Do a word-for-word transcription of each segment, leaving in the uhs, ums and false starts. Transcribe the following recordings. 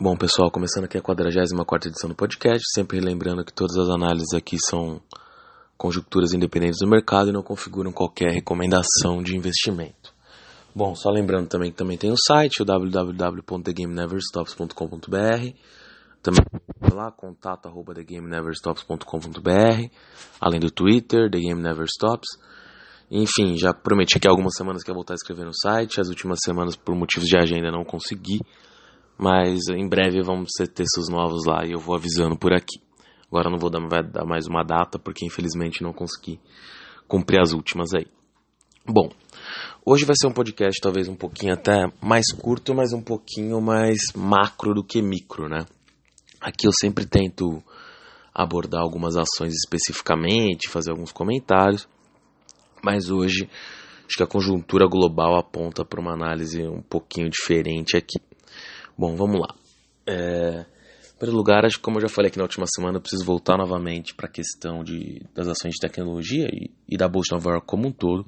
Bom, pessoal, começando aqui a quadragésima quarta edição do podcast, sempre lembrando que todas as análises aqui são conjunturas independentes do mercado e não configuram qualquer recomendação de investimento. Bom, só lembrando também que também tem o site, o w w w ponto the game never stops ponto com ponto b r, também lá, contato arroba the game never stops ponto com ponto b r, além do Twitter, The Game Never Stops. Enfim, já prometi aqui algumas semanas que eu ia voltar a escrever no site, as últimas semanas por motivos de agenda não consegui, mas em breve vamos ter textos novos lá e eu vou avisando por aqui. Agora não vou dar, vai dar mais uma data porque infelizmente não consegui cumprir as últimas aí. Bom, hoje vai ser um podcast talvez um pouquinho até mais curto, mas um pouquinho mais macro do que micro, né? Aqui eu sempre tento abordar algumas ações especificamente, fazer alguns comentários, mas hoje acho que a conjuntura global aponta para uma análise um pouquinho diferente aqui. Bom, vamos lá. É, em primeiro lugar, acho que como eu já falei aqui na última semana, eu preciso voltar novamente para a questão de, das ações de tecnologia e, e da Bolsa de Nova York como um todo.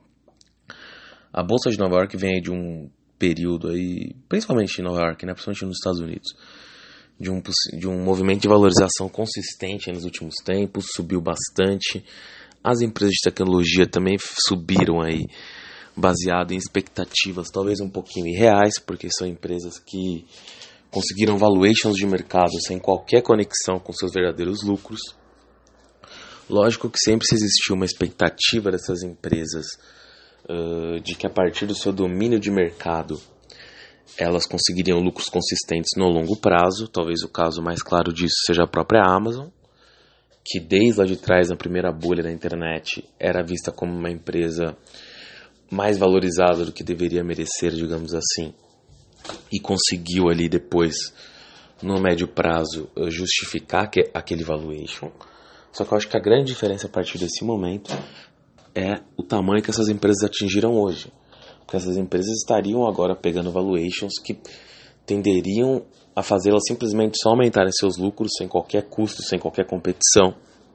A Bolsa de Nova York vem aí de um período, aí, principalmente em Nova York, né, principalmente nos Estados Unidos, de um, de um movimento de valorização consistente nos últimos tempos, subiu bastante. As empresas de tecnologia também subiram aí, baseado em expectativas talvez um pouquinho irreais, porque são empresas que conseguiram valuations de mercado sem qualquer conexão com seus verdadeiros lucros. Lógico que sempre existiu uma expectativa dessas empresas uh, de que a partir do seu domínio de mercado elas conseguiriam lucros consistentes no longo prazo. Talvez o caso mais claro disso seja a própria Amazon, que desde lá de trás, na primeira bolha da internet, era vista como uma empresa mais valorizada do que deveria merecer, digamos assim, e conseguiu ali depois, no médio prazo, justificar que, aquele valuation. Só que eu acho que a grande diferença a partir desse momento é o tamanho que essas empresas atingiram hoje. Porque essas empresas estariam agora pegando valuations que tenderiam a fazê-las simplesmente só aumentarem seus lucros sem qualquer custo, sem qualquer competição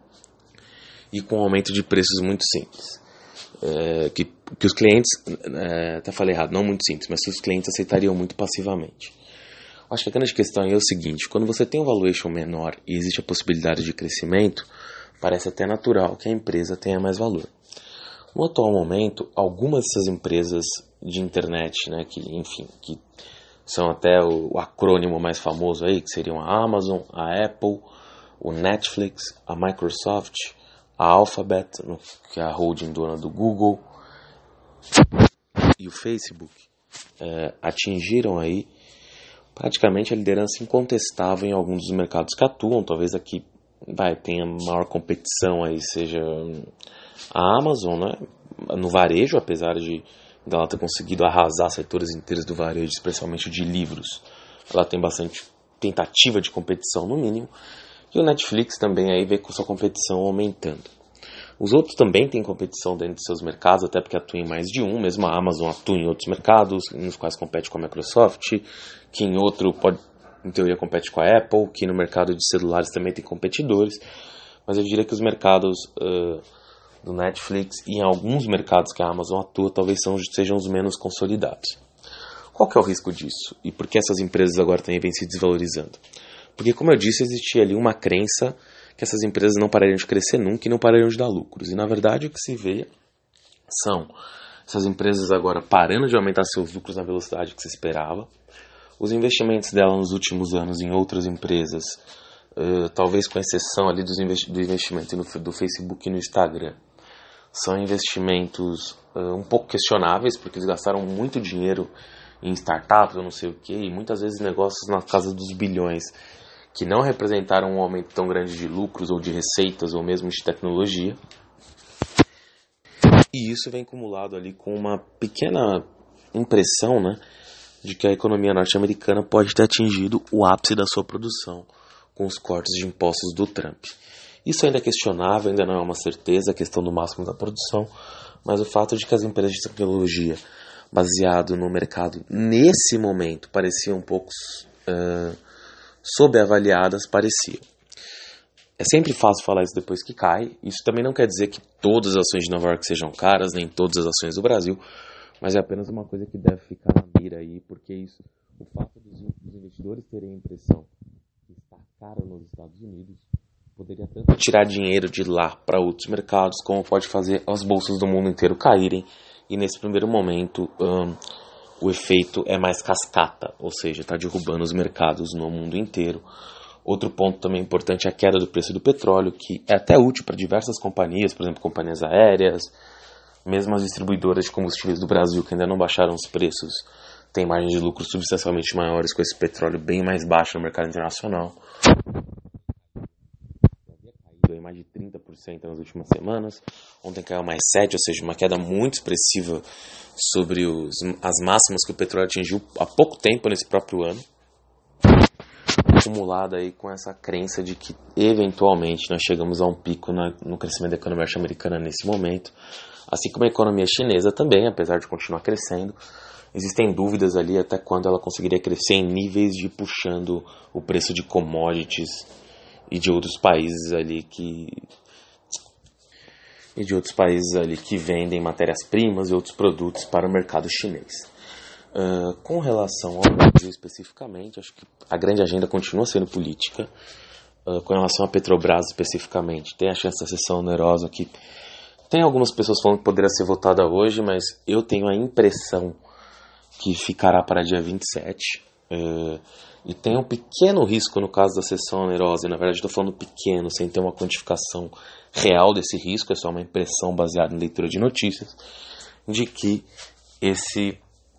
e com um aumento de preços muito simples. É, que, que os clientes, é, até falei errado, não muito simples, mas que os clientes aceitariam muito passivamente. Acho que a grande questão é o seguinte: quando você tem um valuation menor e existe a possibilidade de crescimento, parece até natural que a empresa tenha mais valor. No atual momento, algumas dessas empresas de internet, né, que, enfim, que são até o, o acrônimo mais famoso aí, que seriam a Amazon, a Apple, o Netflix, a Microsoft, a Alphabet, que é a holding dona do Google, e o Facebook, é, atingiram aí praticamente a liderança incontestável em alguns dos mercados que atuam. Talvez aqui vai, tenha maior competição aí, seja a Amazon, né, no varejo, apesar de ela ter conseguido arrasar setores inteiros do varejo, especialmente de livros. Ela tem bastante tentativa de competição, no mínimo. E o Netflix também aí vê com sua competição aumentando. Os outros também têm competição dentro de seus mercados, até porque atuam em mais de um. Mesmo a Amazon atua em outros mercados, nos quais compete com a Microsoft, que em outro, pode, em teoria, compete com a Apple, que no mercado de celulares também tem competidores. Mas eu diria que os mercados uh, do Netflix e em alguns mercados que a Amazon atua talvez são, sejam os menos consolidados. Qual que é o risco disso? E por que essas empresas agora também vêm se desvalorizando? Porque, como eu disse, existia ali uma crença que essas empresas não parariam de crescer nunca e não parariam de dar lucros. E, na verdade, o que se vê são essas empresas agora parando de aumentar seus lucros na velocidade que se esperava. Os investimentos dela nos últimos anos em outras empresas, uh, talvez com exceção ali dos investi- do investimento no, do Facebook e no Instagram, são investimentos uh, um pouco questionáveis, porque eles gastaram muito dinheiro em startups, eu não sei o que, e muitas vezes negócios na casa dos bilhões, que não representaram um aumento tão grande de lucros ou de receitas ou mesmo de tecnologia. E isso vem acumulado ali com uma pequena impressão, né, de que a economia norte-americana pode ter atingido o ápice da sua produção com os cortes de impostos do Trump. Isso ainda é questionável, ainda não é uma certeza, a questão do máximo da produção, mas o fato de que as empresas de tecnologia, baseado no mercado, nesse momento, pareciam um pouco uh, sobreavaliadas, pareciam. É sempre fácil falar isso depois que cai. Isso também não quer dizer que todas as ações de Nova York sejam caras, nem todas as ações do Brasil, mas é apenas uma coisa que deve ficar na mira aí, porque isso o fato dos investidores terem a impressão que está caro nos Estados Unidos poderia tanto tirar dinheiro de lá para outros mercados, como pode fazer as bolsas do mundo inteiro caírem, e nesse primeiro momento um, o efeito é mais cascata, ou seja, está derrubando os mercados no mundo inteiro. Outro ponto também importante é a queda do preço do petróleo, que é até útil para diversas companhias, por exemplo, companhias aéreas, mesmo as distribuidoras de combustíveis do Brasil, que ainda não baixaram os preços, têm margens de lucro substancialmente maiores com esse petróleo bem mais baixo no mercado internacional. Em mais de trinta por cento nas últimas semanas. Ontem caiu mais sete por cento, ou seja, uma queda muito expressiva sobre os, as máximas que o petróleo atingiu há pouco tempo nesse próprio ano, acumulada aí com essa crença de que eventualmente nós chegamos a um pico na, no crescimento da economia norte-americana nesse momento, assim como a economia chinesa também, apesar de continuar crescendo. Existem dúvidas ali até quando ela conseguiria crescer em níveis de puxando o preço de commodities e de outros países ali que e de outros países ali que vendem matérias-primas e outros produtos para o mercado chinês. Uh, com relação ao Brasil especificamente, acho que a grande agenda continua sendo política. Uh, com relação à Petrobras especificamente, tem a chance da sessão onerosa que tem algumas pessoas falando que poderia ser votada hoje, mas eu tenho a impressão que ficará para dia vinte e sete. Uh, E tem um pequeno risco no caso da sessão onerosa, e na verdade estou falando pequeno, sem ter uma quantificação real desse risco, é só uma impressão baseada em leitura de notícias, de que esse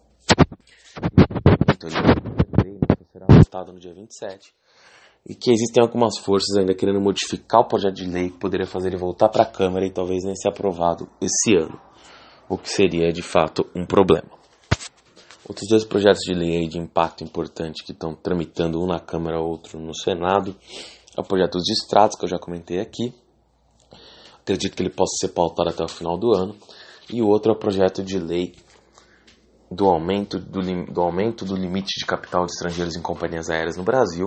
será votado no dia vinte e sete, e que existem algumas forças ainda querendo modificar o projeto de lei que poderia fazer ele voltar para a Câmara e talvez nem ser aprovado esse ano, o que seria de fato um problema. Outros dois projetos de lei de impacto importante que estão tramitando, um na Câmara e outro no Senado, é o projeto dos distratos, que eu já comentei aqui. Acredito que ele possa ser pautado até o final do ano. E o outro é o projeto de lei do aumento do, do, aumento do limite de capital de estrangeiros em companhias aéreas no Brasil,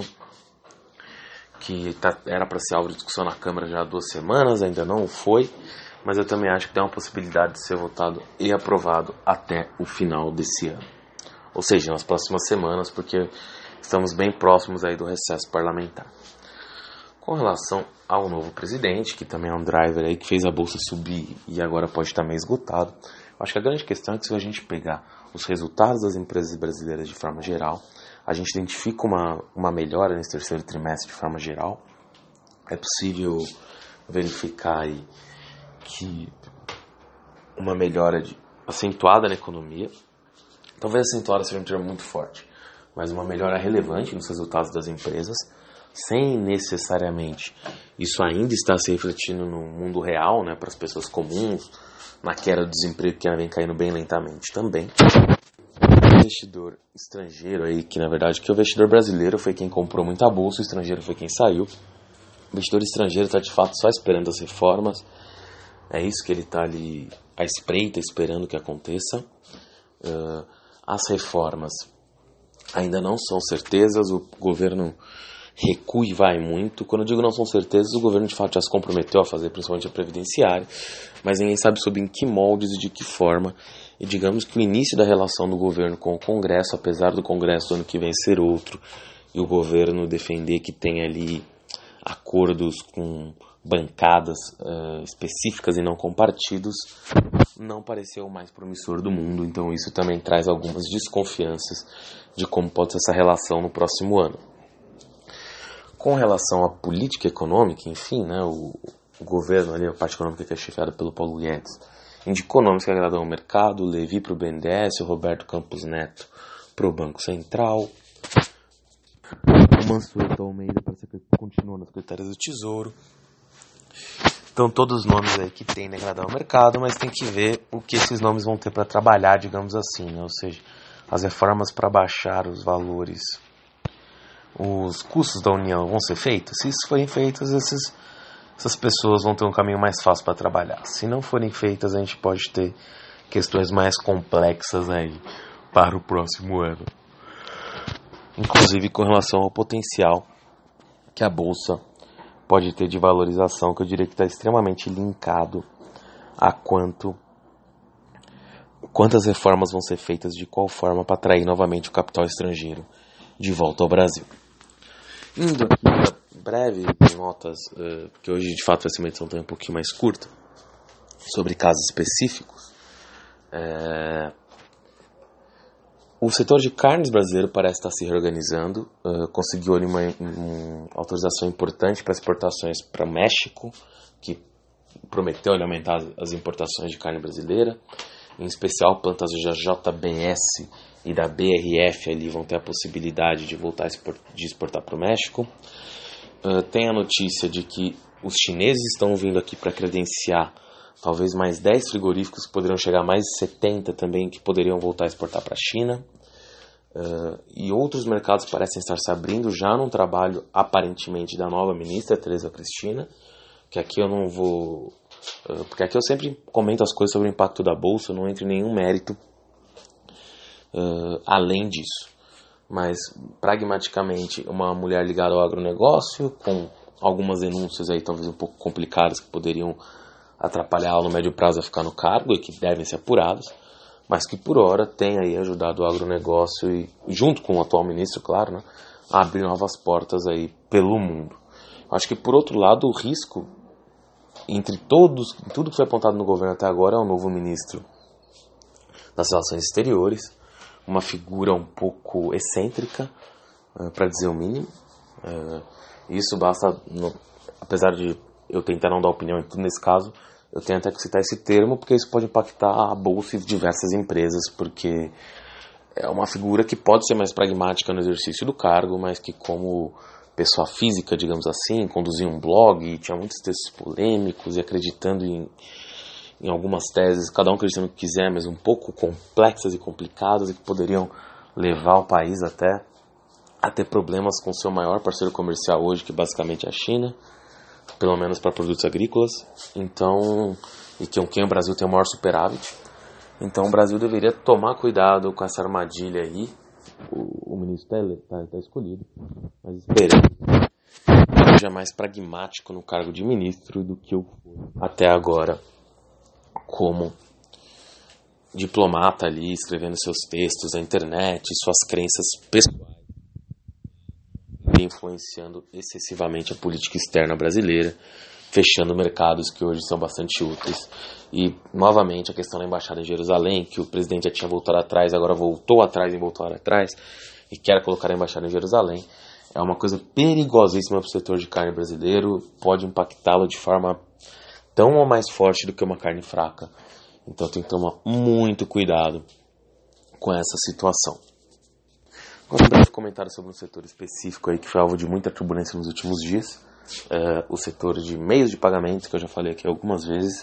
que tá, era para ser alvo de discussão na Câmara já há duas semanas, ainda não foi, mas eu também acho que tem uma possibilidade de ser votado e aprovado até o final desse ano. Ou seja, nas próximas semanas, porque estamos bem próximos aí do recesso parlamentar. Com relação ao novo presidente, que também é um driver aí que fez a bolsa subir e agora pode estar meio esgotado, acho que a grande questão é que se a gente pegar os resultados das empresas brasileiras de forma geral, a gente identifica uma, uma melhora nesse terceiro trimestre de forma geral. É possível verificar aí que uma melhora de, acentuada na economia, talvez acentuada seja um termo muito forte, mas uma melhora relevante nos resultados das empresas, sem necessariamente isso ainda estar se refletindo no mundo real, né, para as pessoas comuns, na queda do desemprego que vem caindo bem lentamente também. O investidor estrangeiro aí, que na verdade que o investidor brasileiro foi quem comprou muita bolsa, o estrangeiro foi quem saiu. O investidor estrangeiro está de fato só esperando as reformas, é isso que ele está ali à espreita, esperando que aconteça. Uh, as reformas ainda não são certezas, o governo recua e vai muito. Quando eu digo não são certezas, o governo de fato já se comprometeu a fazer, principalmente a previdenciária, mas ninguém sabe sobre em que moldes e de que forma. E digamos que o início da relação do governo com o Congresso, apesar do Congresso do ano que vem ser outro, e o governo defender que tem ali acordos com bancadas uh, específicas e não com partidos, não pareceu o mais promissor do mundo. Então isso também traz algumas desconfianças de como pode ser essa relação no próximo ano. Com relação à política econômica, enfim, né, o, o governo ali, a parte econômica que é chefiada pelo Paulo Guedes, indicou nomes que agradam ao mercado: o Levi para o B N D E S, o Roberto Campos Neto para o Banco Central, o Mansueto Almeida para continuar na Secretaria do Tesouro. Então todos os nomes aí que tem né, agradar ao mercado, mas tem que ver o que esses nomes vão ter para trabalhar, digamos assim, né? Ou seja, as reformas para baixar os valores, os custos da União vão ser feitos. Se isso forem feitas, esses, essas pessoas vão ter um caminho mais fácil para trabalhar. Se não forem feitas, a gente pode ter questões mais complexas aí para o próximo ano. Inclusive com relação ao potencial que a Bolsa pode ter de valorização, que eu diria que está extremamente linkado a quanto quantas reformas vão ser feitas de qual forma para atrair novamente o capital estrangeiro de volta ao Brasil. Indo aqui para breve notas, uh, porque hoje de fato vai ser uma edição também um pouquinho mais curta, sobre casos específicos. É... O setor de carnes brasileiro parece estar se reorganizando, uh, conseguiu ali uma, uma autorização importante para exportações para o México, que prometeu ali, aumentar as importações de carne brasileira, em especial plantas da J B S e da B R F ali vão ter a possibilidade de voltar a export, de exportar para o México. Uh, tem a notícia de que os chineses estão vindo aqui para credenciar talvez mais dez frigoríficos, que poderiam chegar a mais de setenta também, que poderiam voltar a exportar para a China. Uh, e outros mercados parecem estar se abrindo já num trabalho aparentemente da nova ministra Tereza Cristina, que aqui eu não vou... Uh, porque aqui eu sempre comento as coisas sobre o impacto da Bolsa, eu não entro em nenhum mérito uh, além disso. Mas, pragmaticamente, uma mulher ligada ao agronegócio, com algumas denúncias aí talvez um pouco complicadas que poderiam atrapalhá-la no médio prazo a ficar no cargo e que devem ser apuradas, mas que por hora tem aí ajudado o agronegócio e, junto com o atual ministro, claro, né, a abrir novas portas aí pelo mundo. Acho que, por outro lado, o risco entre todos, tudo que foi apontado no governo até agora é o novo ministro das Relações Exteriores, uma figura um pouco excêntrica, uh, para dizer o mínimo. Uh, isso basta, no, apesar de eu tentar não dar opinião em tudo nesse caso, eu tenho até que citar esse termo, porque isso pode impactar a bolsa e diversas empresas, porque é uma figura que pode ser mais pragmática no exercício do cargo, mas que como pessoa física, digamos assim, conduzia um blog e tinha muitos textos polêmicos e acreditando em em algumas teses, cada um acreditando no que quiser, mas um pouco complexas e complicadas e que poderiam levar o país até a ter problemas com seu maior parceiro comercial hoje, que basicamente é a China, pelo menos para produtos agrícolas, então, e que com quem o Brasil tem o maior superávit. Então o Brasil deveria tomar cuidado com essa armadilha aí. O, o ministro está tá, tá escolhido, mas esperando que seja mais pragmático no cargo de ministro do que eu fui até agora como diplomata ali, escrevendo seus textos na internet, suas crenças pessoais, e influenciando excessivamente a política externa brasileira, fechando mercados que hoje são bastante úteis. E, novamente, a questão da embaixada em Jerusalém, que o presidente já tinha voltado atrás, agora voltou atrás e voltou atrás, e quer colocar a embaixada em Jerusalém, é uma coisa perigosíssima para o setor de carne brasileiro, pode impactá-lo de forma tão ou mais forte do que uma carne fraca. Então tem que tomar muito cuidado com essa situação. Agora um breve comentário sobre um setor específico aí que foi alvo de muita turbulência nos últimos dias. É, o setor de meios de pagamento, que eu já falei aqui algumas vezes.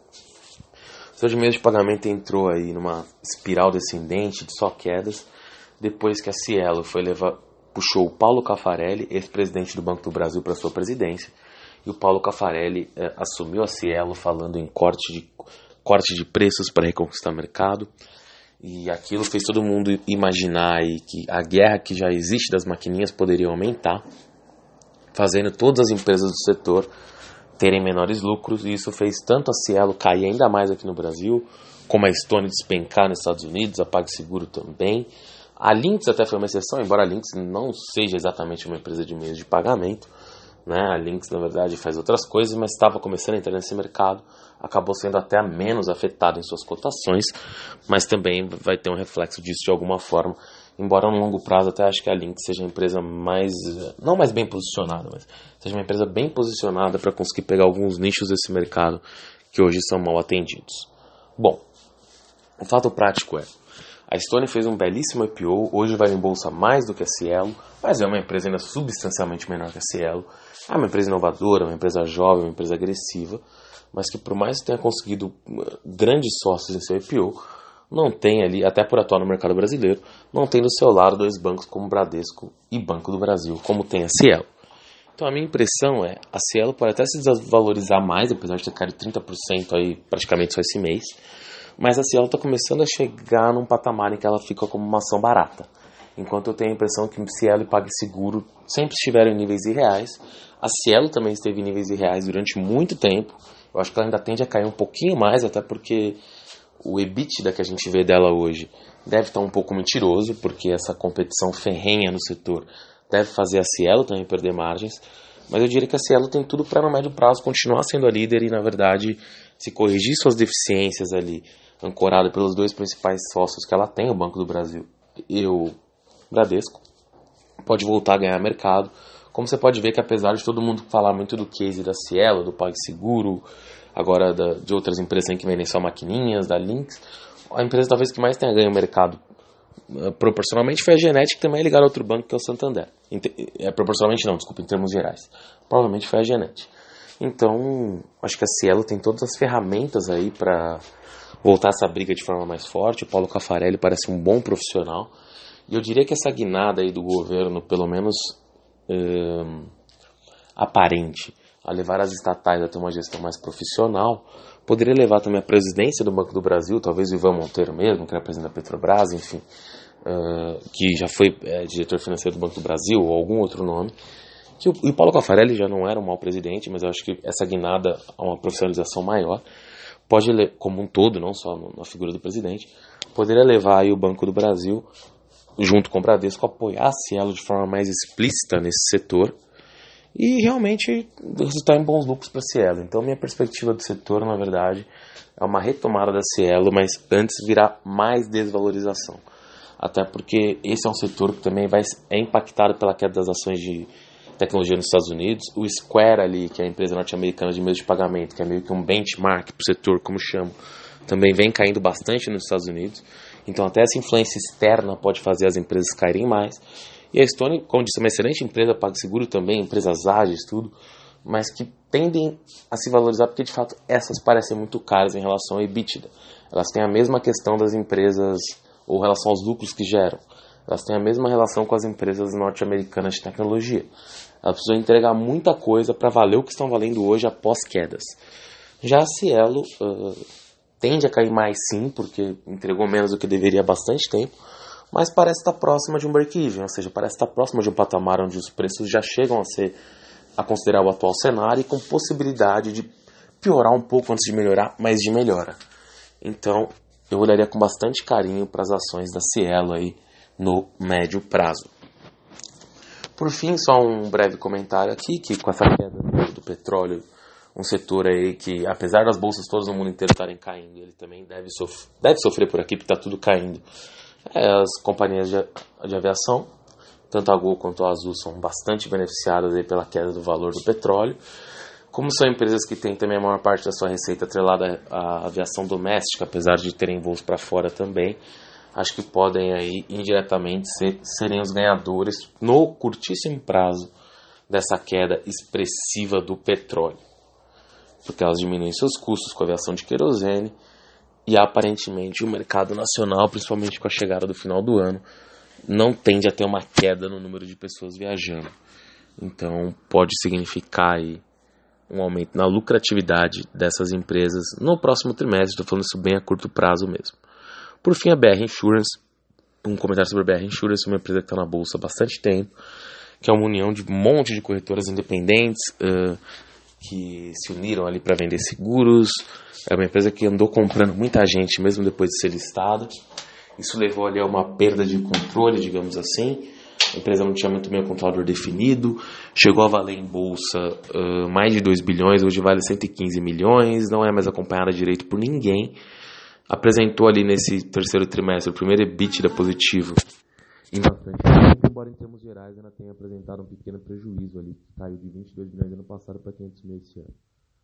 O setor de meios de pagamento entrou aí numa espiral descendente de só quedas, depois que a Cielo foi levar, puxou o Paulo Caffarelli, ex-presidente do Banco do Brasil, para sua presidência. E o Paulo Caffarelli eh, assumiu a Cielo falando em corte de, corte de preços para reconquistar mercado. E aquilo fez todo mundo imaginar aí que a guerra que já existe das maquininhas poderia aumentar, fazendo todas as empresas do setor terem menores lucros. E isso fez tanto a Cielo cair ainda mais aqui no Brasil, como a Stone despencar nos Estados Unidos, a PagSeguro também. A Lynx até foi uma exceção, embora a Lynx não seja exatamente uma empresa de meios de pagamento. Né? A Lynx, na verdade, faz outras coisas, mas estava começando a entrar nesse mercado, acabou sendo até menos afetado em suas cotações, mas também vai ter um reflexo disso de alguma forma, embora no longo prazo até acho que a Lynx seja a empresa mais, não mais bem posicionada, mas seja uma empresa bem posicionada para conseguir pegar alguns nichos desse mercado que hoje são mal atendidos. Bom, o fato prático é, a Stone fez um belíssimo I P O, hoje vai em bolsa mais do que a Cielo, mas é uma empresa ainda substancialmente menor que a Cielo. É uma empresa inovadora, uma empresa jovem, uma empresa agressiva, mas que por mais que tenha conseguido grandes sócios em seu I P O, não tem ali, até por atuar no mercado brasileiro, não tem do seu lado dois bancos como Bradesco e Banco do Brasil, como tem a Cielo. Então a minha impressão é, a Cielo pode até se desvalorizar mais, apesar de ter caído trinta por cento aí praticamente só esse mês, mas a Cielo está começando a chegar num patamar em que ela fica como uma ação barata. Enquanto eu tenho a impressão que Cielo e PagSeguro sempre estiveram em níveis irreais, a Cielo também esteve em níveis irreais durante muito tempo. Eu acho que ela ainda tende a cair um pouquinho mais, até porque o EBITDA que a gente vê dela hoje deve estar um pouco mentiroso, porque essa competição ferrenha no setor deve fazer a Cielo também perder margens, mas eu diria que a Cielo tem tudo para no médio prazo continuar sendo a líder e, na verdade, se corrigir suas deficiências ali, ancorada pelos dois principais sócios que ela tem, o Banco do Brasil e o Bradesco, pode voltar a ganhar mercado. Como você pode ver que apesar de todo mundo falar muito do case da Cielo, do PagSeguro, agora da, de outras empresas que vendem só maquininhas, da Lynx, a empresa talvez que mais tenha ganho mercado uh, proporcionalmente foi a Genetic, que também é ligada a outro banco que é o Santander. É, proporcionalmente não, desculpa, em termos gerais. Provavelmente foi a Genetic. Então, acho que a Cielo tem todas as ferramentas aí para voltar essa briga de forma mais forte. O Paulo Caffarelli parece um bom profissional. E eu diria que essa guinada aí do governo, pelo menos uh, aparente, a levar as estatais a ter uma gestão mais profissional, poderia levar também a presidência do Banco do Brasil, talvez o Ivan Monteiro mesmo, que era presidente da Petrobras, enfim, uh, que já foi é, diretor financeiro do Banco do Brasil, ou algum outro nome, que o, e o Paulo Caffarelli já não era um mau presidente, mas eu acho que essa guinada a uma profissionalização maior, pode, como um todo, não só na figura do presidente, poderia levar aí o Banco do Brasil, junto com o Bradesco, a apoiar a Cielo de forma mais explícita nesse setor, e realmente resultar em bons lucros para a Cielo. Então, minha perspectiva do setor, na verdade, é uma retomada da Cielo, mas antes virá mais desvalorização. Até porque esse é um setor que também vai, é impactado pela queda das ações de tecnologia nos Estados Unidos. O Square ali, que é a empresa norte-americana de meios de pagamento, que é meio que um benchmark para o setor, como chamo, também vem caindo bastante nos Estados Unidos. Então, até essa influência externa pode fazer as empresas caírem mais. E a Stone, como disse, é uma excelente empresa, PagSeguro também, empresas ágeis, tudo, mas que tendem a se valorizar porque, de fato, essas parecem muito caras em relação ao EBITDA. Elas têm a mesma questão das empresas, ou relação aos lucros que geram. Elas têm a mesma relação com as empresas norte-americanas de tecnologia. Elas precisam entregar muita coisa para valer o que estão valendo hoje após quedas. Já a Cielo uh, tende a cair mais sim, porque entregou menos do que deveria há bastante tempo, mas parece estar próxima de um break-even, ou seja, parece estar próxima de um patamar onde os preços já chegam a ser a considerar o atual cenário e com possibilidade de piorar um pouco antes de melhorar, mas de melhora. Então, eu olharia com bastante carinho para as ações da Cielo aí no médio prazo. Por fim, só um breve comentário aqui, que com essa queda do petróleo, um setor aí que, apesar das bolsas todas no mundo inteiro estarem caindo, ele também deve, sof- deve sofrer por aqui, porque está tudo caindo. É, as companhias de, de aviação, tanto a Gol quanto a Azul, são bastante beneficiadas aí pela queda do valor do petróleo. Como são empresas que têm também a maior parte da sua receita atrelada à aviação doméstica, apesar de terem voos para fora também, acho que podem aí indiretamente ser, serem os ganhadores no curtíssimo prazo dessa queda expressiva do petróleo, porque elas diminuem seus custos com a aviação de querosene. E aparentemente o mercado nacional, principalmente com a chegada do final do ano, não tende a ter uma queda no número de pessoas viajando. Então pode significar aí um aumento na lucratividade dessas empresas no próximo trimestre. Estou falando isso bem a curto prazo mesmo. Por fim, a B R Insurance. Um comentário sobre a B R Insurance, uma empresa que está na bolsa há bastante tempo, que é uma união de um monte de corretoras independentes, uh, que se uniram ali para vender seguros. É uma empresa que andou comprando muita gente, mesmo depois de ser listada. Isso levou ali a uma perda de controle, digamos assim. A empresa não tinha muito bem o controlador definido. Chegou a valer em bolsa uh, mais de dois bilhões, hoje vale cento e quinze milhões. Não é mais acompanhada direito por ninguém. Apresentou ali nesse terceiro trimestre o primeiro EBITDA positivo em bastante tempo, embora em termos gerais ainda tenha apresentado um pequeno prejuízo ali, que caiu de vinte e dois milhões ano passado para quinhentos mil esse ano.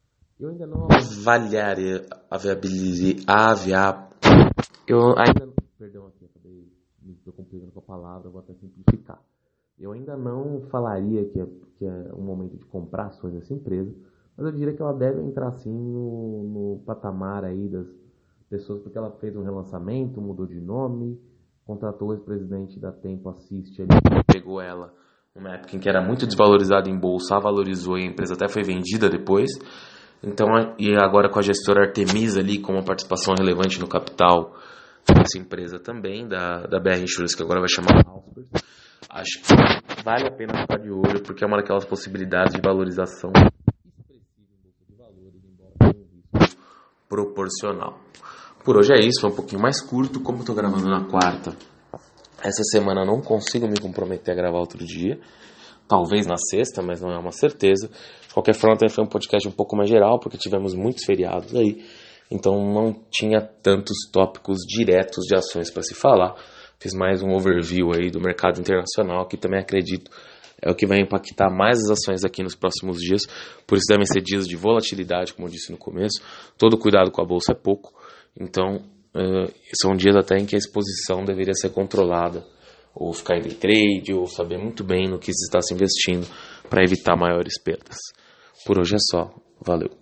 Eu ainda não avaliaria a viabilidade, a aviar, eu ainda não, perdão aqui, acabei me complicando com a palavra, vou até simplificar. Eu ainda não falaria que é, que é um momento de comprar ações dessa empresa, mas eu diria que ela deve entrar sim no, no patamar aí das pessoas, porque ela fez um relançamento, mudou de nome, contratou o ex-presidente da Tempo Assist ali, pegou ela numa época em que era muito desvalorizada em bolsa, a valorizou e a empresa até foi vendida depois. Então, e agora com a gestora Artemisa ali, com uma participação relevante no capital dessa empresa também, da, da B R Insurance, que agora vai chamar Halsberg, acho que vale a pena ficar de olho, porque é uma daquelas possibilidades de valorização expressiva em bolsa de valores, embora tenha um risco proporcional. Por hoje é isso, foi um pouquinho mais curto, como eu tô gravando na quarta. Essa semana eu não consigo me comprometer a gravar outro dia. Talvez na sexta, mas não é uma certeza. De qualquer forma, também foi um podcast um pouco mais geral, porque tivemos muitos feriados aí. Então não tinha tantos tópicos diretos de ações para se falar. Fiz mais um overview aí do mercado internacional, que também acredito é o que vai impactar mais as ações aqui nos próximos dias. Por isso devem ser dias de volatilidade, como eu disse no começo. Todo cuidado com a bolsa é pouco. Então uh, são dias até em que a exposição deveria ser controlada, ou ficar em day trade, ou saber muito bem no que se está se investindo para evitar maiores perdas. Por hoje é só. Valeu.